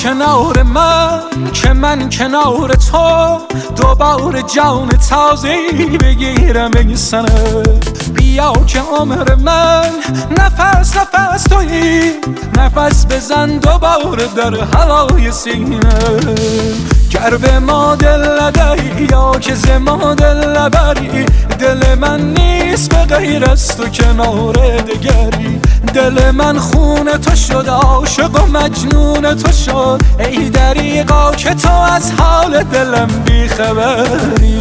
کنار من که من کنار تو، دوباره جان تازه‌ای بگیرم ای سنه. بیا که عمر من نفس نفس تویی، نفس بزن دوباره در هوای سینه. گر به ما دل ندهی یا که ز ما دل نبری، دل من نیست به غیر از تو کنار دگری. دل من خون تو شد، عاشق و مجنون تو شد، ای دریغا که تو از حال دلم بیخبری.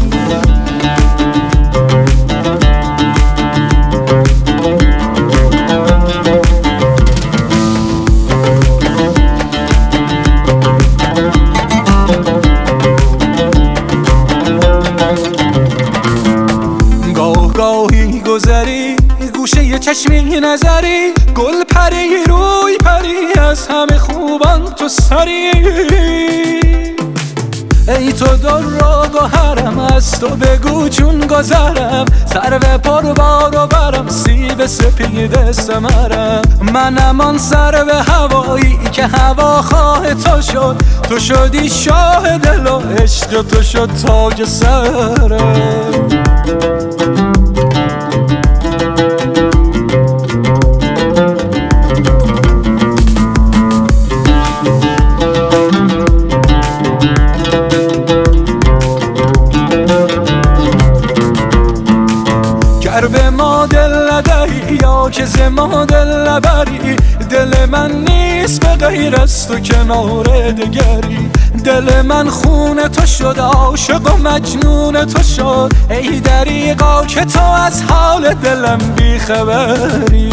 گاهی گذری گوشه یه چشمی نظری، گل پری روی پری از همه خوبان تو سری. ای تو در گوهرم از تو بگو چون گذرم، سرو پربار و برم سیب سپید ثمرم. منم آن سرو هوایی که هوا خواه تو شد، تو شدی شاه دل و عشق تو شد تاج سرم. گر به ما دل ندهی یا که ز ما دل نبری، دل من نیست به غیر از تو کنار دگری. دل من خون تو شد، عاشق و مجنون تو شد، ای دریغا که تو از حال دلم بیخبری.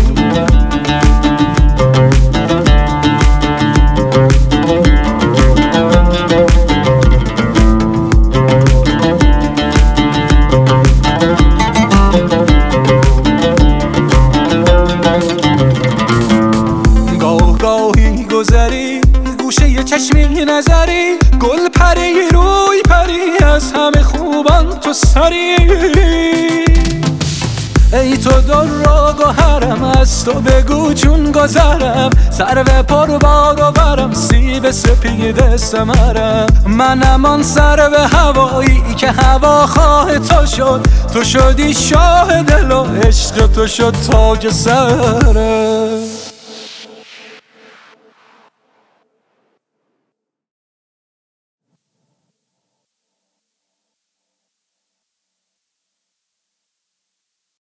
گاهی گذری گوشه یه چشمی نظری، گل پری روی پری از همه خوبان تو سری. ای تو در گوهرم از تو بگو چون گذرم، سرو پربار و برم سیب سپید ثمرم. منم آن سرو هوایی که هوا خواه تو شد، تو شدی شاه دل و عشق تو شد تاج سرم.